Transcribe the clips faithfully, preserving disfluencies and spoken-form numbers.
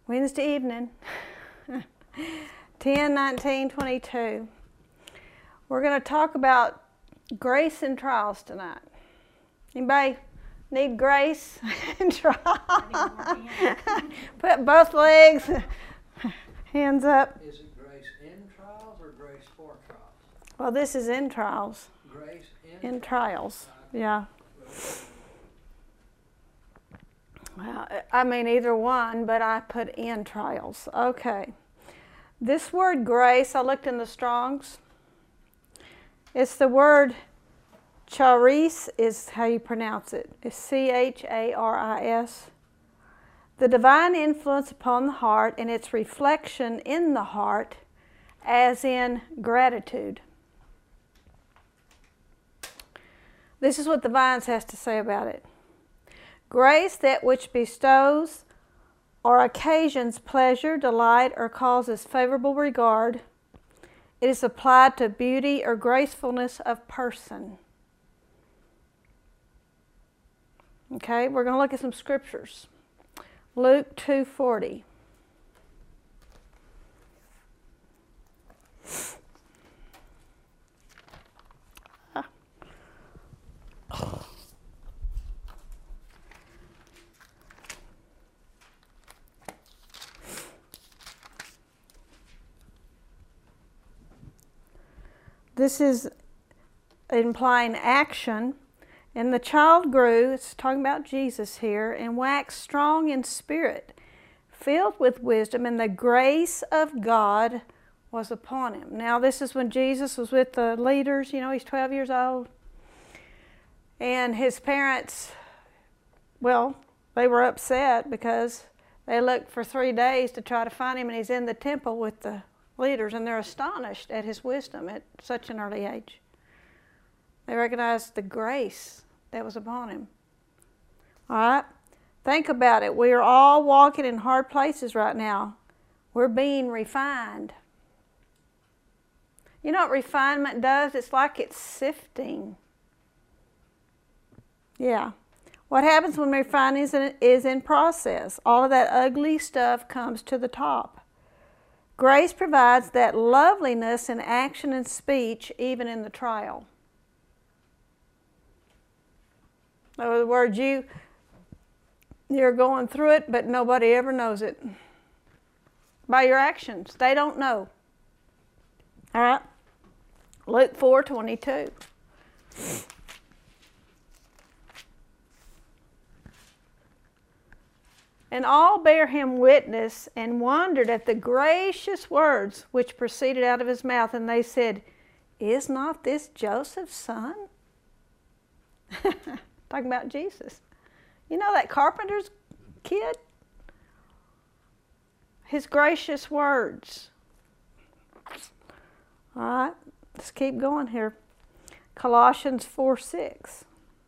Wednesday evening, ten nineteen twenty-two. We're going to talk about grace and trials tonight. Anybody need grace and trials? Put both legs, hands up. Is it grace in trials or grace for trials? Well, this is in trials. Grace in, In trials, yeah. Well, I mean either one, but I put in trials. Okay. This word grace, I looked in the Strongs. It's the word charis is how you pronounce it. It's C H A R I S. The divine influence upon the heart and its reflection in the heart, as in gratitude. This is what the Vines has to say about it. Grace, that which bestows or occasions pleasure, delight, or causes favorable regard. It is applied to beauty or gracefulness of person. Okay, we're going to look at some scriptures. Luke two forty. This is implying action. And the child grew, it's talking about Jesus here, and waxed strong in spirit, filled with wisdom, and the grace of God was upon him. Now this is when Jesus was with the leaders. You know, he's twelve years old. And his parents, well, they were upset because they looked for three days to try to find him, and he's in the temple with the leaders, and they're astonished at his wisdom at such an early age. They recognized the grace that was upon him. All right? Think about it. We are all walking in hard places right now. We're being refined. You know what refinement does? It's like it's sifting. Yeah. What happens when refining is in, is in process? All of that ugly stuff comes to the top. Grace provides that loveliness in action and speech, even in the trial. In other words, you, you're going through it, but nobody ever knows it. By your actions. They don't know. All right? Luke four twenty-two. And all bare him witness, and wondered at the gracious words which proceeded out of his mouth. And they said, Is not this Joseph's son? Talking about Jesus. You know that carpenter's kid? His gracious words. All right, let's keep going here. Colossians four six.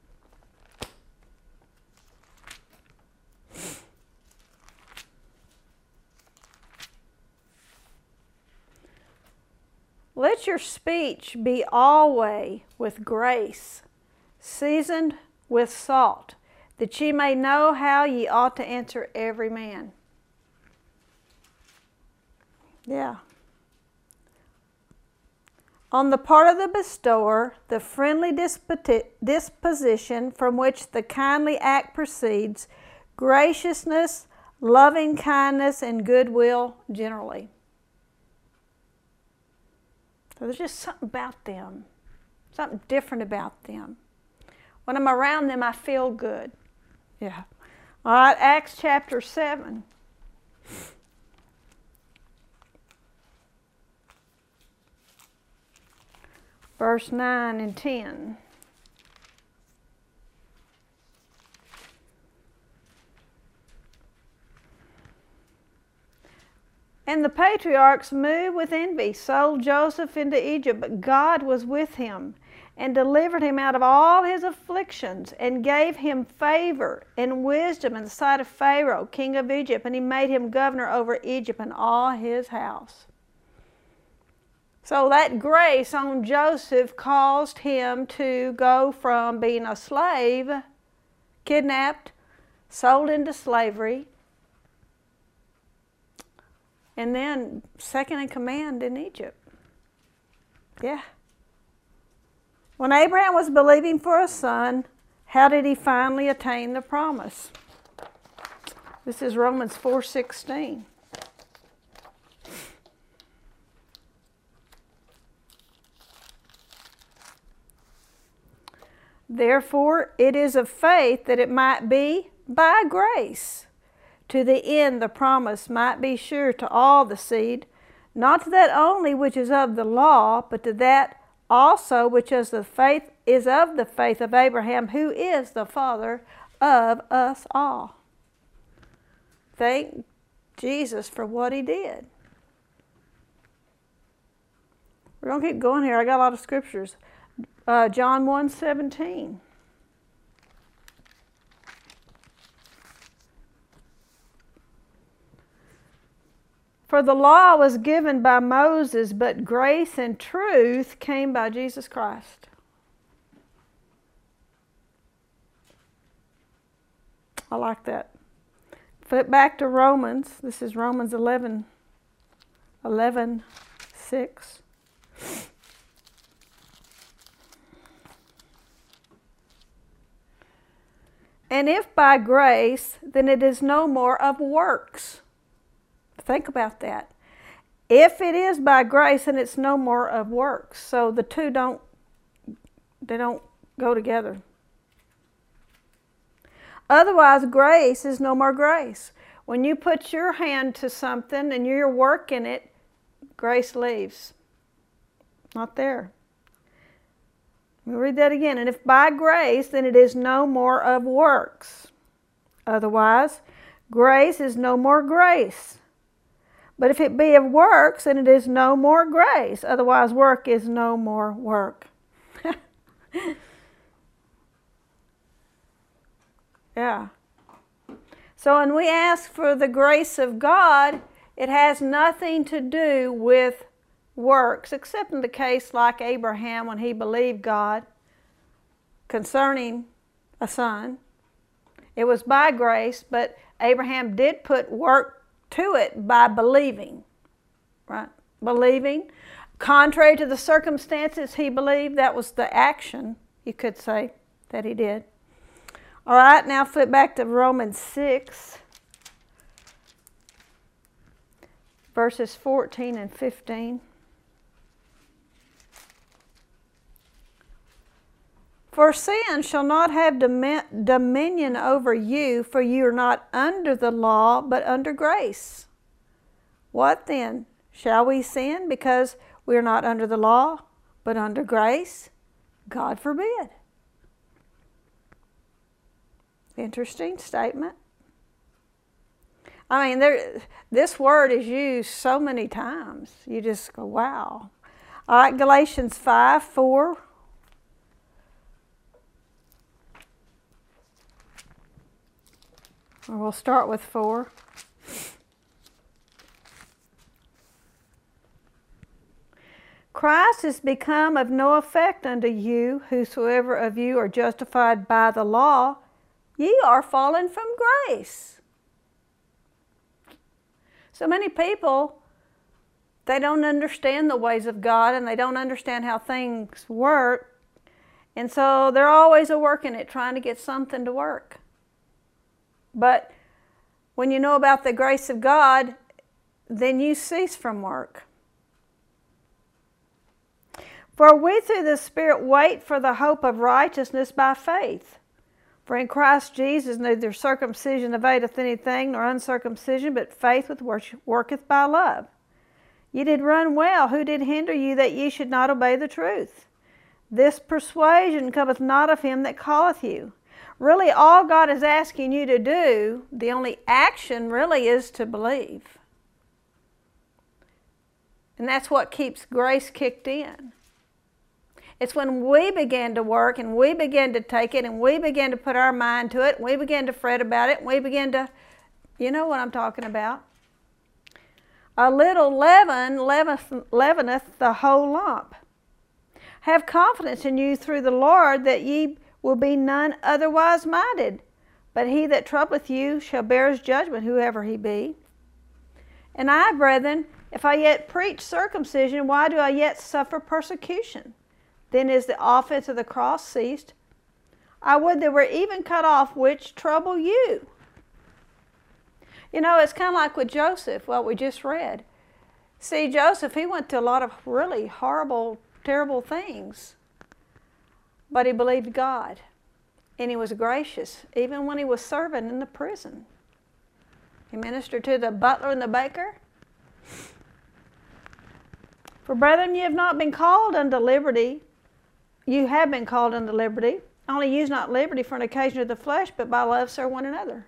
Let your speech be always with grace, seasoned with salt, that ye may know how ye ought to answer every man. Yeah. On the part of the bestower, the friendly disposition from which the kindly act proceeds, graciousness, loving kindness, and goodwill generally. So there's just something about them, something different about them. When I'm around them, I feel good. Yeah. All right, Acts chapter seven. Verse nine and ten. And the patriarchs, moved with envy, sold Joseph into Egypt, but God was with him and delivered him out of all his afflictions and gave him favor and wisdom in the sight of Pharaoh, king of Egypt, and he made him governor over Egypt and all his house. So that grace on Joseph caused him to go from being a slave, kidnapped, sold into slavery, and then second in command in Egypt. Yeah. When Abraham was believing for a son, how did he finally attain the promise? This is Romans four sixteen. Therefore, it is of faith that it might be by grace, to the end the promise might be sure to all the seed, not to that only which is of the law, but to that also which is the faith is of the faith of Abraham, who is the father of us all. Thank Jesus for what he did. We're going to keep going here. I got a lot of scriptures. Uh, John one seventeen. For the law was given by Moses, but grace and truth came by Jesus Christ. I like that. Flip back to Romans. This is Romans eleven, eleven, six. And if by grace, then it is no more of works. Think about that. If it is by grace, then it's no more of works. So the two don't, they don't go together. Otherwise, grace is no more grace. When you put your hand to something and you're working it, grace leaves. Not there. Let me read that again. And if by grace, then it is no more of works. Otherwise, grace is no more grace. But if it be of works, then it is no more grace. Otherwise, work is no more work. Yeah. So when we ask for the grace of God, it has nothing to do with works, except in the case like Abraham when he believed God concerning a son. It was by grace, but Abraham did put work to it by believing, right? Believing. Contrary to the circumstances he believed, that was the action, you could say, that he did. All right, now flip back to Romans six, verses fourteen and fifteen. For sin shall not have dominion over you, for you are not under the law, but under grace. What then? Shall we sin because we are not under the law, but under grace? God forbid. Interesting statement. I mean, there, this word is used so many times. You just go, wow. All right, Galatians five, four. Or we'll start with four. Christ is become of no effect unto you, whosoever of you are justified by the law, ye are fallen from grace. So many people, they don't understand the ways of God and they don't understand how things work. And so they're always a working it, trying to get something to work. But when you know about the grace of God, then you cease from work. For we through the Spirit wait for the hope of righteousness by faith. For in Christ Jesus neither circumcision availeth anything, nor uncircumcision, but faith which worketh by love. Ye did run well. Who did hinder you that ye should not obey the truth? This persuasion cometh not of him that calleth you. Really, all God is asking you to do, the only action really is to believe. And that's what keeps grace kicked in. It's when we begin to work and we begin to take it and we begin to put our mind to it, and we begin to fret about it, and we begin to, you know what I'm talking about. A little leaven leaveneth, leaveneth the whole lump. Have confidence in you through the Lord that ye will be none otherwise minded. But he that troubleth you shall bear his judgment, whoever he be. And I, brethren, if I yet preach circumcision, why do I yet suffer persecution? Then is the offense of the cross ceased? I would they were even cut off which trouble you. You know, it's kind of like with Joseph, what we just read. See, Joseph, he went to a lot of really horrible, terrible things. But he believed God. And he was gracious, even when he was serving in the prison. He ministered to the butler and the baker. For brethren, you have not been called unto liberty. You have been called unto liberty. Only use not liberty for an occasion of the flesh, but by love serve one another.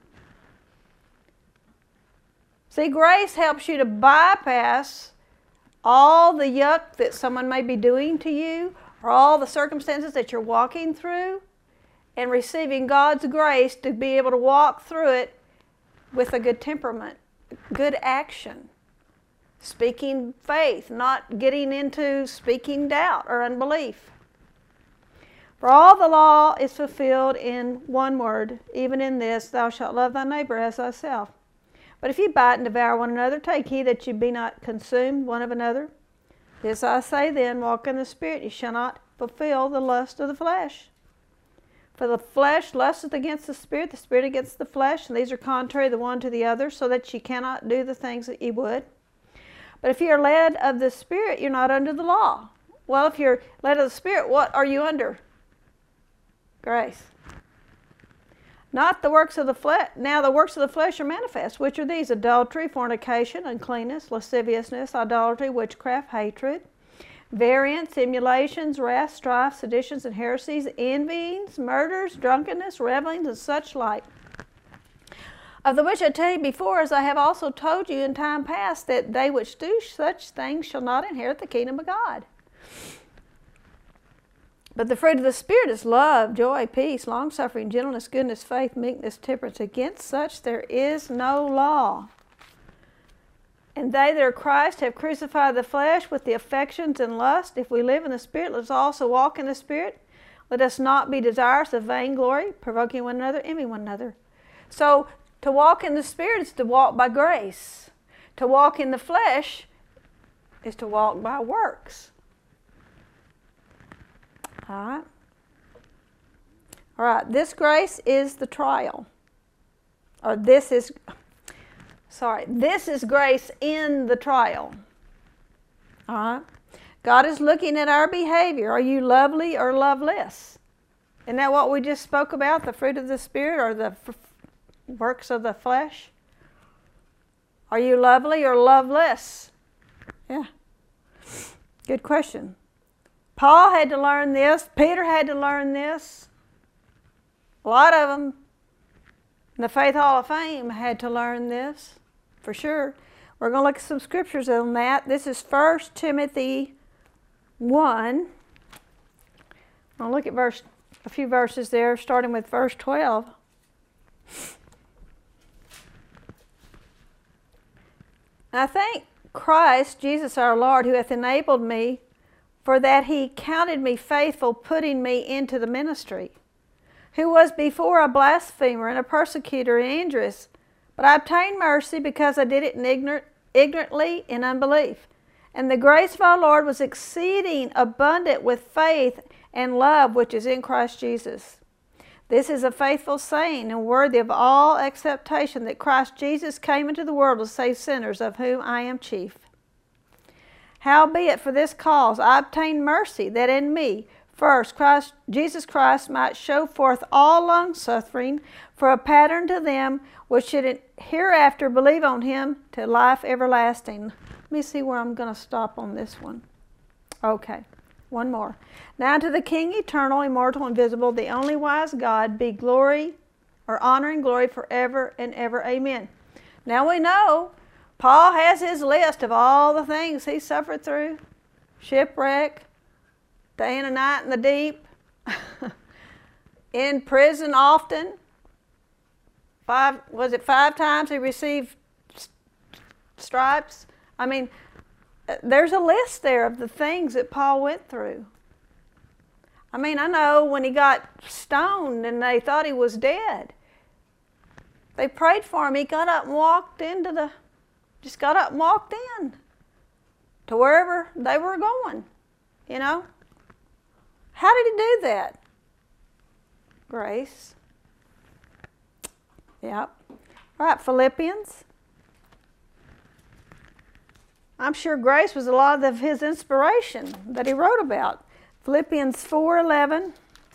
See, grace helps you to bypass all the yuck that someone may be doing to you, or all the circumstances that you're walking through, and receiving God's grace to be able to walk through it with a good temperament, good action, speaking faith, not getting into speaking doubt or unbelief. For all the law is fulfilled in one word, even in this, thou shalt love thy neighbor as thyself. But if you bite and devour one another, take heed that you be not consumed one of another. This I say then, walk in the Spirit, you shall not fulfill the lust of the flesh. For the flesh lusteth against the Spirit, the Spirit against the flesh, and these are contrary the one to the other, so that ye cannot do the things that ye would. But if ye are led of the Spirit, you're not under the law. Well, if you're led of the Spirit, what are you under? Grace. Not the works of the flesh. Now the works of the flesh are manifest, which are these: adultery, fornication, uncleanness, lasciviousness, idolatry, witchcraft, hatred, variance, emulations, wrath, strife, seditions, and heresies, envyings, murders, drunkenness, revelings, and such like. Of the which I tell you before, as I have also told you in time past, that they which do such things shall not inherit the kingdom of God. But the fruit of the Spirit is love, joy, peace, long-suffering, gentleness, goodness, faith, meekness, temperance. Against such there is no law. And they that are Christ have crucified the flesh with the affections and lust. If we live in the Spirit, let us also walk in the Spirit. Let us not be desirous of vainglory, provoking one another, envying one another. So to walk in the Spirit is to walk by grace. To walk in the flesh is to walk by works. All right. All right. This grace is the trial. Or this is, sorry, this is grace in the trial. All right. God is looking at our behavior. Are you lovely or loveless? Isn't that what we just spoke about? The fruit of the Spirit or the f- works of the flesh? Are you lovely or loveless? Yeah. Good question. Paul had to learn this. Peter had to learn this. A lot of them in the Faith Hall of Fame had to learn this, for sure. We're going to look at some scriptures on that. This is First Timothy one. I'll look at verse, a few verses there, starting with verse twelve. I thank Christ, Jesus our Lord, who hath enabled me, for that he counted me faithful, putting me into the ministry, who was before a blasphemer and a persecutor and injurious, but I obtained mercy because I did it in ignorant, ignorantly in unbelief. And the grace of our Lord was exceeding abundant with faith and love which is in Christ Jesus. This is a faithful saying and worthy of all acceptation, that Christ Jesus came into the world to save sinners, of whom I am chief. Howbeit for this cause I obtained mercy, that in me first Christ, Jesus Christ might show forth all longsuffering, for a pattern to them which should hereafter believe on him to life everlasting. Let me see where I'm going to stop on this one. Okay, one more. Now to the King, eternal, immortal, invisible, the only wise God, be glory or honor and glory forever and ever. Amen. Now we know Paul has his list of all the things he suffered through. Shipwreck, day and a night in the deep, in prison often. Five, was it five times he received stripes? I mean, there's a list there of the things that Paul went through. I mean, I know when he got stoned and they thought he was dead, they prayed for him. He got up and walked into the Just got up and walked in to wherever they were going, you know. How did he do that? Grace. Yep. All right, Philippians. I'm sure grace was a lot of his inspiration that he wrote about. Philippians four eleven.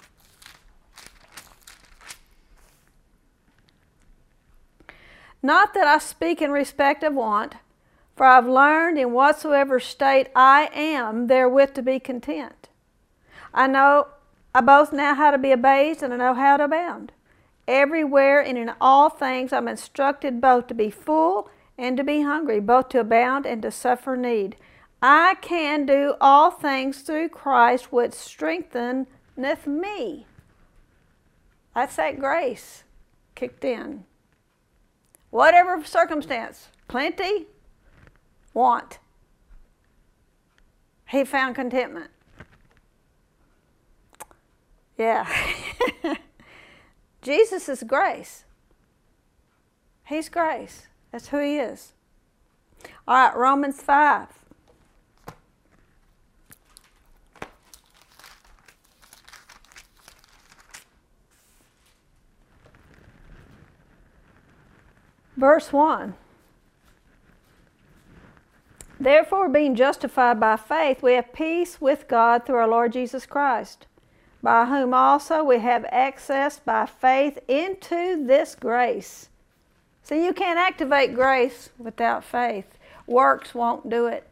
Not that I speak in respect of want, for I've learned in whatsoever state I am therewith to be content. I know, I both know how to be abased and I know how to abound. Everywhere and in all things I'm instructed both to be full and to be hungry, both to abound and to suffer need. I can do all things through Christ which strengtheneth me. That's that grace kicked in. Whatever circumstance, plenty, want. He found contentment. Yeah. Jesus is grace. He's grace. That's who he is. All right, Romans five. Verse one. Therefore, being justified by faith, we have peace with God through our Lord Jesus Christ, by whom also we have access by faith into this grace. So you can't activate grace without faith. Works won't do it.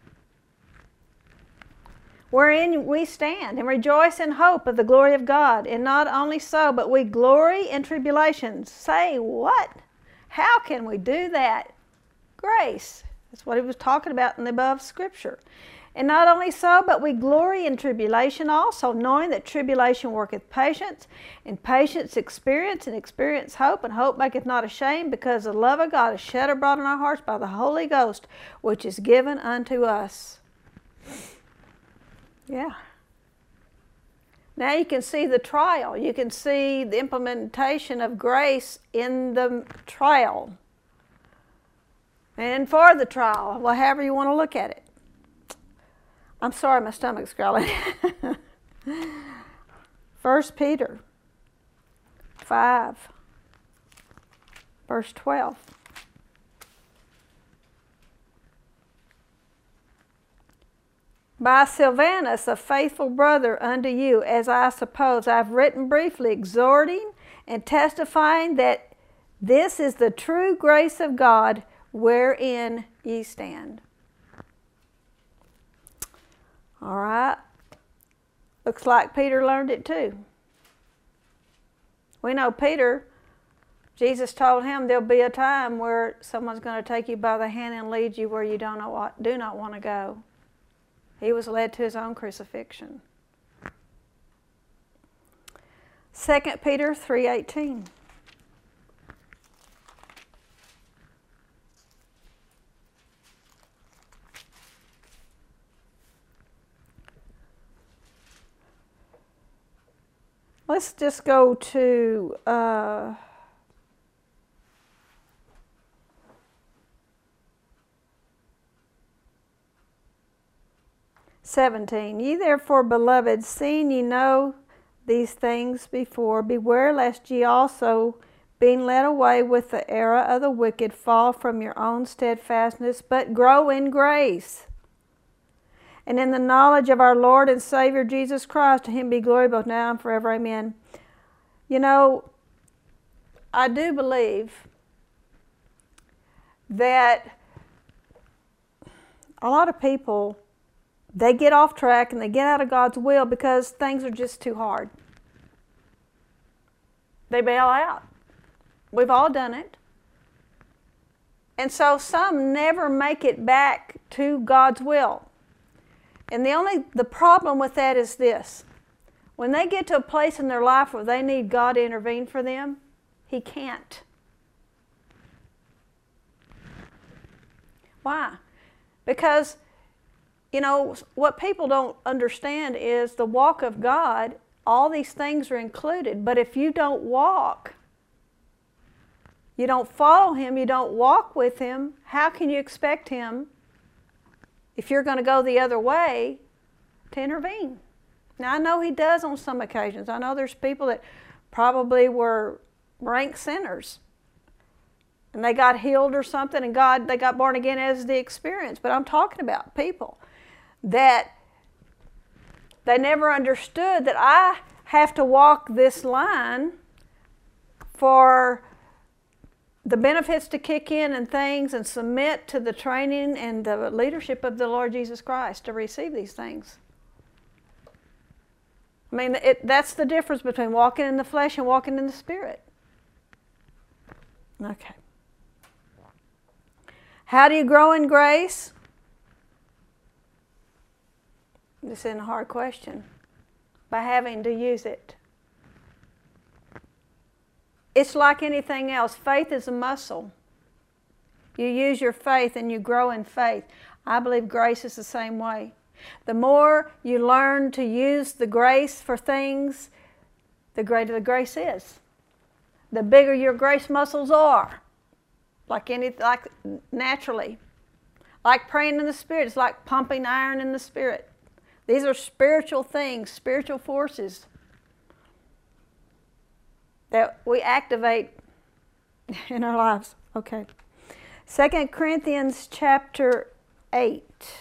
Wherein we stand and rejoice in hope of the glory of God. And not only so, but we glory in tribulations. Say what? How can we do that? Grace. That's what he was talking about in the above scripture. And not only so, but we glory in tribulation also, knowing that tribulation worketh patience, and patience experience, and experience hope, and hope maketh not ashamed, because the love of God is shed abroad in our hearts by the Holy Ghost, which is given unto us. Yeah. Now you can see the trial. You can see the implementation of grace in the trial. And for the trial, well, however you want to look at it. I'm sorry, my stomach's growling. First Peter five, verse twelve. By Silvanus, a faithful brother unto you, as I suppose, I've written briefly, exhorting and testifying that this is the true grace of God, wherein ye stand. All right. Looks like Peter learned it too. We know Peter, Jesus told him there'll be a time where someone's going to take you by the hand and lead you where you don't know what, do not want to go. He was led to his own crucifixion. Second Peter three eighteen. Let's just go to uh, seventeen. Ye therefore, beloved, seeing ye know these things before, beware lest ye also, being led away with the error of the wicked, fall from your own steadfastness, but grow in grace and in the knowledge of our Lord and Savior Jesus Christ. To him be glory both now and forever. Amen. You know, I do believe that a lot of people, they get off track and they get out of God's will because things are just too hard. They bail out. We've all done it. And so some never make it back to God's will. And the only the problem with that is this. When they get to a place in their life where they need God to intervene for them, He can't. Why? Because, you know, what people don't understand is the walk of God, all these things are included. But if you don't walk you don't follow him, you don't walk with him, how can you expect him, if you're going to go the other way, to intervene? Now, I know he does on some occasions. I know there's people that probably were rank sinners, and they got healed or something, and God, they got born again as the experience. But I'm talking about people that they never understood that I have to walk this line for the benefits to kick in and things, and submit to the training and the leadership of the Lord Jesus Christ to receive these things. I mean, it, that's the difference between walking in the flesh and walking in the Spirit. Okay. How do you grow in grace? This isn't a hard question. By having to use it. It's like anything else. Faith is a muscle. You use your faith and you grow in faith. I believe grace is the same way. The more you learn to use the grace for things, the greater the grace is. The bigger your grace muscles are. Like any, like naturally. Like praying in the Spirit. It's like pumping iron in the Spirit. These are spiritual things, spiritual forces that we activate in our lives. Okay. Second Corinthians chapter eight.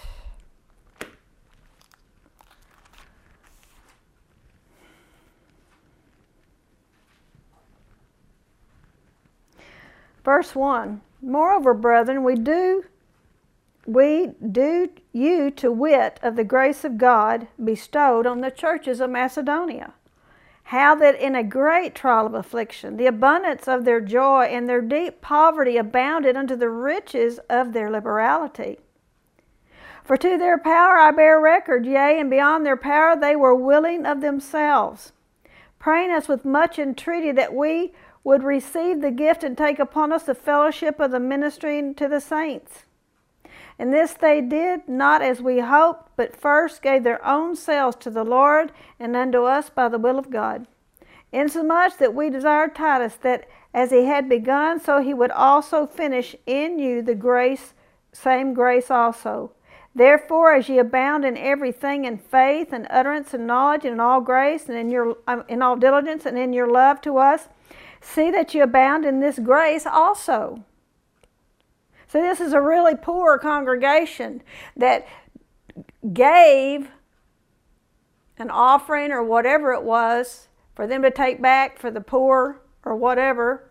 Verse one. Moreover, brethren, we do we do you to wit of the grace of God bestowed on the churches of Macedonia, how that in a great trial of affliction, the abundance of their joy and their deep poverty abounded unto the riches of their liberality. For to their power I bear record, yea, and beyond their power they were willing of themselves, praying us with much entreaty that we would receive the gift and take upon us the fellowship of the ministry to the saints. And this they did not as we hoped, but first gave their own selves to the Lord and unto us by the will of God. Insomuch that we desired Titus that as he had begun, so he would also finish in you the grace, same grace also. Therefore, as ye abound in everything, in faith and utterance and knowledge and in all grace and in your um, in all diligence and in your love to us, see that you abound in this grace also. So this is a really poor congregation that gave an offering or whatever it was for them to take back for the poor or whatever.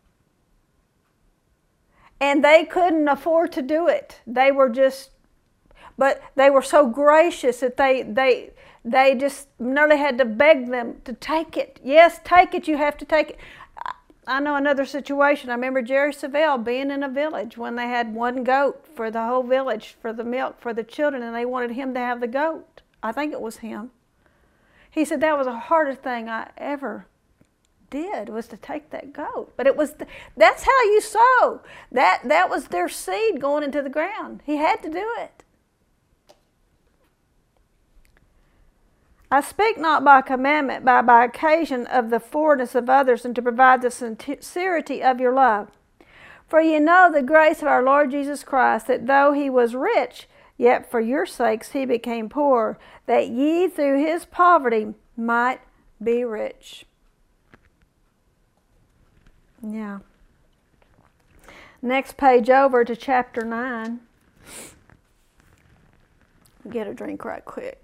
And they couldn't afford to do it. They were just, but they were so gracious that they, they, they just nearly had to beg them to take it. Yes, take it, you have to take it. I know another situation. I remember Jerry Savelle being in a village when they had one goat for the whole village, for the milk, for the children, and they wanted him to have the goat. I think it was him. He said that was the hardest thing I ever did, was to take that goat. But it was, the, that's how you sow. That, that was their seed going into the ground. He had to do it. I speak not by commandment, but by occasion of the forwardness of others, and to provide the sincerity of your love. For ye know the grace of our Lord Jesus Christ, that though he was rich, yet for your sakes he became poor, that ye through his poverty might be rich. Yeah. Next page over to chapter nine. Get a drink right quick.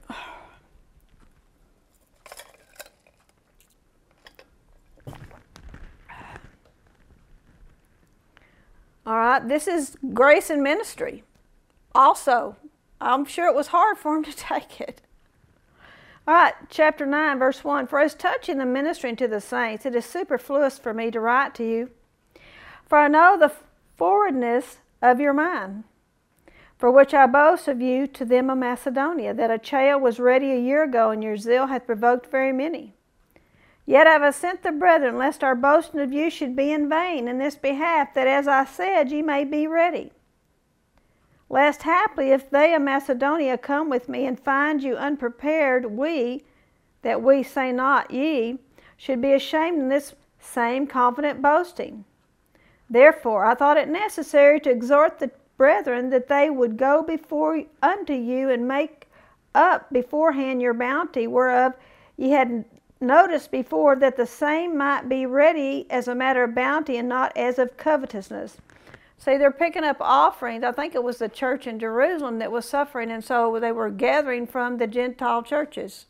All right, this is grace and ministry. Also, I'm sure it was hard for him to take it. All right, chapter nine, verse one. For as touching the ministering to the saints, it is superfluous for me to write to you. For I know the forwardness of your mind, for which I boast of you to them of Macedonia, that Achaia was ready a year ago, and your zeal hath provoked very many. Yet have I sent the brethren, lest our boasting of you should be in vain in this behalf, that as I said, ye may be ready. Lest haply, if they of Macedonia come with me and find you unprepared, we, that we say not ye, should be ashamed in this same confident boasting. Therefore, I thought it necessary to exhort the brethren that they would go before unto you and make up beforehand your bounty, whereof ye had noticed before, that the same might be ready as a matter of bounty and not as of covetousness. See, they're picking up offerings. I think it was the church in Jerusalem that was suffering, and so they were gathering from the Gentile churches.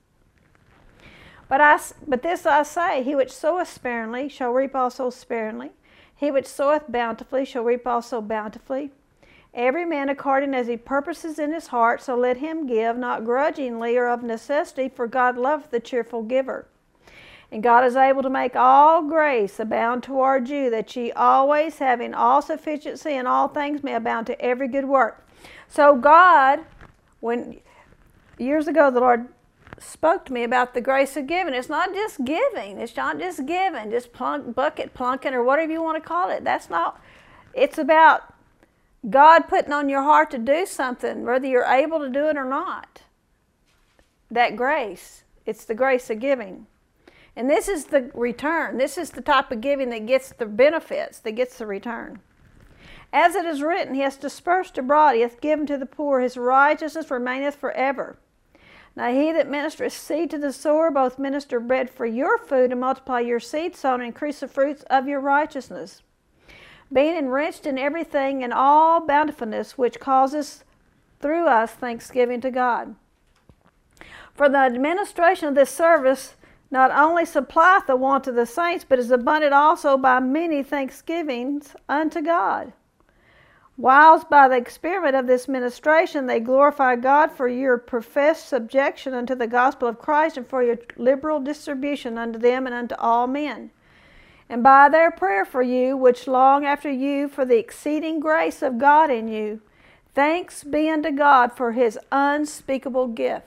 But I, but this I say, he which soweth sparingly shall reap also sparingly. He which soweth bountifully shall reap also bountifully. Every man according as he purposes in his heart, so let him give, not grudgingly or of necessity, for God loveth the cheerful giver. And God is able to make all grace abound toward you, that ye always, having all sufficiency in all things, may abound to every good work. So God, when years ago the Lord spoke to me about the grace of giving, it's not just giving. It's not just giving, just plunk, bucket plunking, or whatever you want to call it. That's not, it's about God putting on your heart to do something, whether you're able to do it or not. That grace, it's the grace of giving. And this is the return. This is the type of giving that gets the benefits, that gets the return. As it is written, he hath dispersed abroad, he hath given to the poor, his righteousness remaineth forever. Now he that ministereth seed to the sower, both minister bread for your food, and multiply your seed sown, and increase the fruits of your righteousness, being enriched in everything in all bountifulness, which causes through us thanksgiving to God. For the administration of this service not only supplieth the want of the saints, but is abundant also by many thanksgivings unto God. Whilst by the experiment of this ministration they glorify God for your professed subjection unto the gospel of Christ, and for your liberal distribution unto them and unto all men. And by their prayer for you, which long after you for the exceeding grace of God in you, thanks be unto God for his unspeakable gift.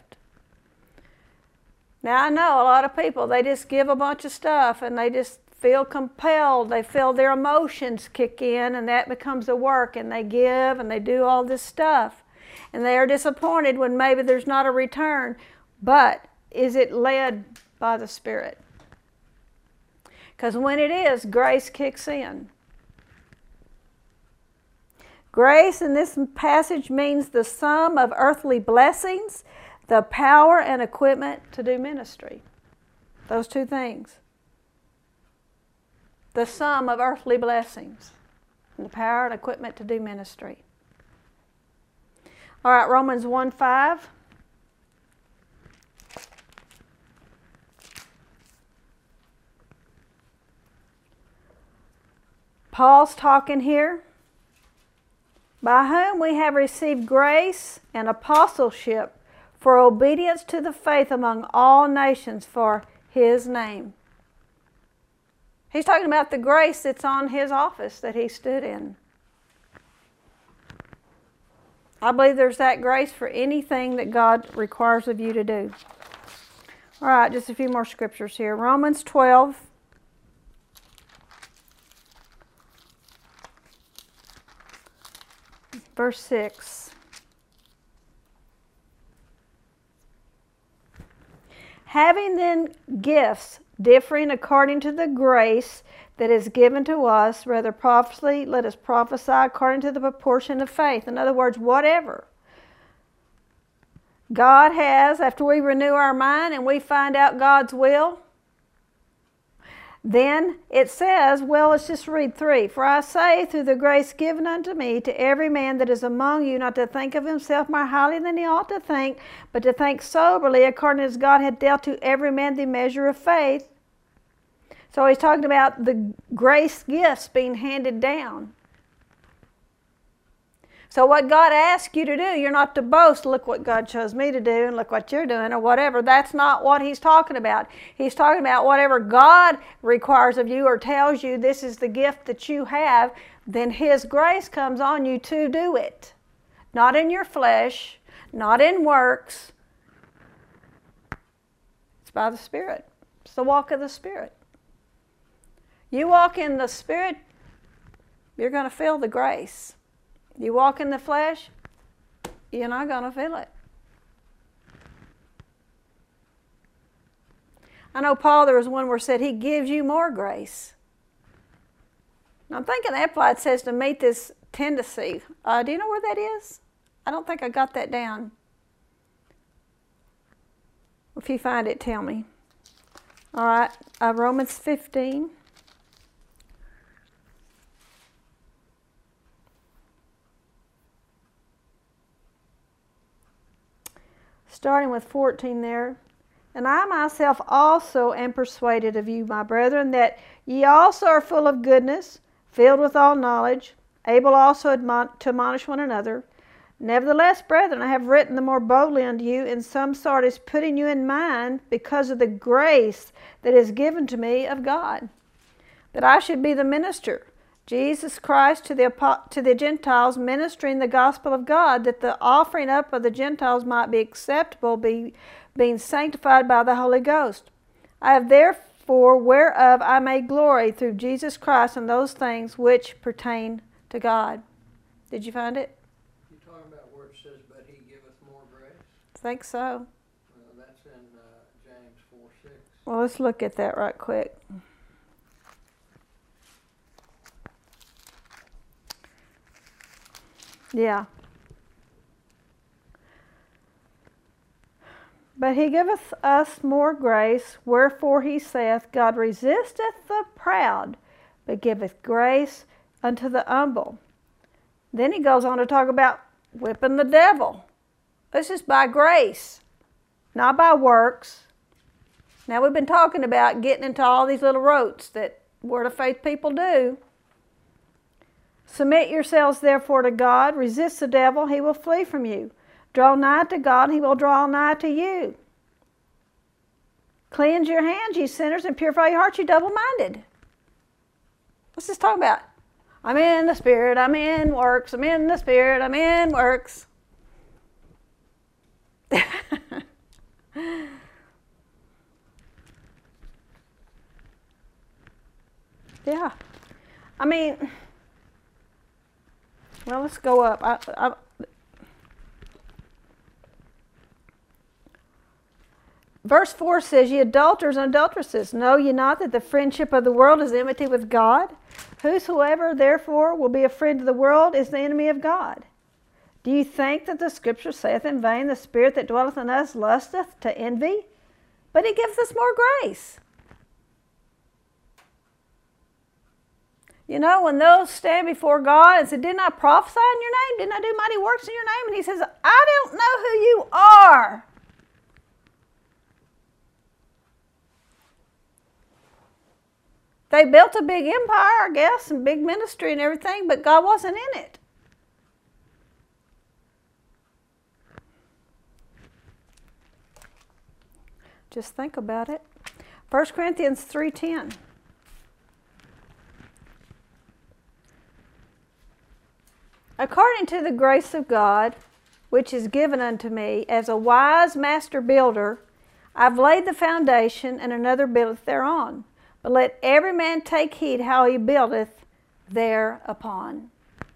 Now I know a lot of people, they just give a bunch of stuff and they just feel compelled. They feel their emotions kick in, and that becomes a work, and they give and they do all this stuff. And they are disappointed when maybe there's not a return. But is it led by the Spirit? Because when it is, grace kicks in. Grace in this passage means the sum of earthly blessings, the power and equipment to do ministry. Those two things. The sum of earthly blessings, and the power and equipment to do ministry. All right, Romans one five. Paul's talking here. By whom we have received grace and apostleship for obedience to the faith among all nations for his name. He's talking about the grace that's on his office that he stood in. I believe there's that grace for anything that God requires of you to do. All right, just a few more scriptures here. Romans twelve. Verse six. Having then gifts differing according to the grace that is given to us, whether prophecy, let us prophesy according to the proportion of faith. In other words, whatever God has, after we renew our mind and we find out God's will, then it says, well, let's just read three. For I say, through the grace given unto me, to every man that is among you, not to think of himself more highly than he ought to think, but to think soberly, according as God hath dealt to every man the measure of faith. So he's talking about the grace gifts being handed down. So what God asks you to do, you're not to boast, look what God chose me to do and look what you're doing or whatever. That's not what he's talking about. He's talking about whatever God requires of you or tells you this is the gift that you have, then his grace comes on you to do it. Not in your flesh, not in works. It's by the Spirit. It's the walk of the Spirit. You walk in the Spirit, you're going to feel the grace. You walk in the flesh, you're not going to feel it. I know Paul, there was one where it said he gives you more grace. I'm thinking Amplified says to meet this tendency. Uh, do you know where that is? I don't think I got that down. If you find it, tell me. All right, uh, Romans fifteen. Starting with fourteen there. And I myself also am persuaded of you, my brethren, that ye also are full of goodness, filled with all knowledge, able also admon- to admonish one another. Nevertheless, brethren, I have written the more boldly unto you, in some sort as putting you in mind, because of the grace that is given to me of God, that I should be the minister, Jesus Christ, to the, to the Gentiles, ministering the gospel of God, that the offering up of the Gentiles might be acceptable, be, being sanctified by the Holy Ghost. I have therefore whereof I may glory through Jesus Christ in those things which pertain to God. Did you find it? You're talking about where it says, but he giveth more grace? I think so. Well, that's in uh, James four six. Well, let's look at that right quick. Yeah. But he giveth us more grace, wherefore he saith, God resisteth the proud, but giveth grace unto the humble. Then he goes on to talk about whipping the devil. This is by grace, not by works. Now we've been talking about getting into all these little rotes that Word of Faith people do. Submit yourselves therefore to God, resist the devil, he will flee from you. Draw nigh to God, he will draw nigh to you. Cleanse your hands, ye sinners, and purify your hearts, you double-minded. What's this talking about? I'm in the Spirit, I'm in works, I'm in the Spirit, I'm in works. Yeah. I mean, well, let's go up. I, I, Verse four says, Ye adulterers and adulteresses, know ye not that the friendship of the world is enmity with God? Whosoever therefore will be a friend of the world is the enemy of God. Do you think that the Scripture saith in vain, the Spirit that dwelleth in us lusteth to envy? But he gives us more grace. You know, when those stand before God and say, didn't I prophesy in your name? Didn't I do mighty works in your name? And he says, I don't know who you are. They built a big empire, I guess, and big ministry and everything, but God wasn't in it. Just think about it. First Corinthians three ten. According to the grace of God, which is given unto me, as a wise master builder, I've laid the foundation, and another buildeth thereon. But let every man take heed how he buildeth thereupon.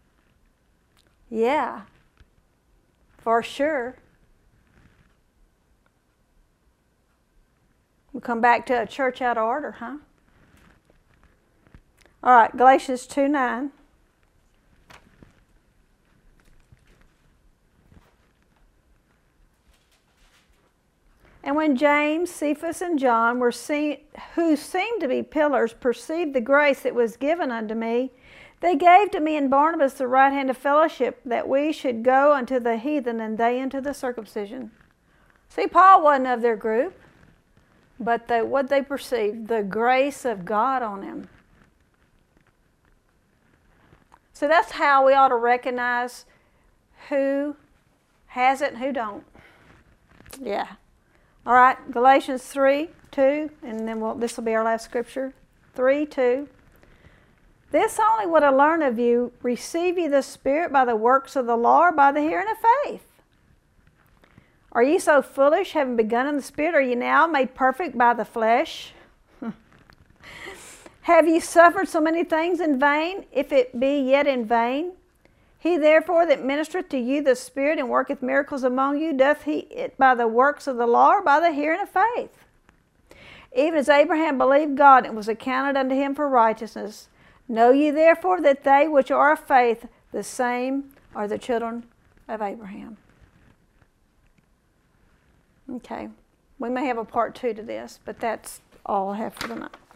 Yeah, for sure. We'll come back to a church out of order, huh? All right, Galatians two nine. And when James, Cephas, and John, were seen, who seemed to be pillars, perceived the grace that was given unto me, they gave to me and Barnabas the right hand of fellowship, that we should go unto the heathen, and they unto the circumcision. See, Paul wasn't of their group, but they, what they perceived, the grace of God on him. So that's how we ought to recognize who has it and who don't. Yeah. All right, Galatians three two, and then we'll, this will be our last scripture. three two. This only would I learn of you, receive ye the Spirit by the works of the law, or by the hearing of faith? Are ye so foolish, having begun in the Spirit, are ye now made perfect by the flesh? Have ye suffered so many things in vain, if it be yet in vain? He therefore that ministereth to you the Spirit, and worketh miracles among you, doth he it by the works of the law, or by the hearing of faith? Even as Abraham believed God, and it was accounted unto him for righteousness. Know ye therefore that they which are of faith, the same are the children of Abraham. Okay. We may have a part two to this, but that's all I have for tonight.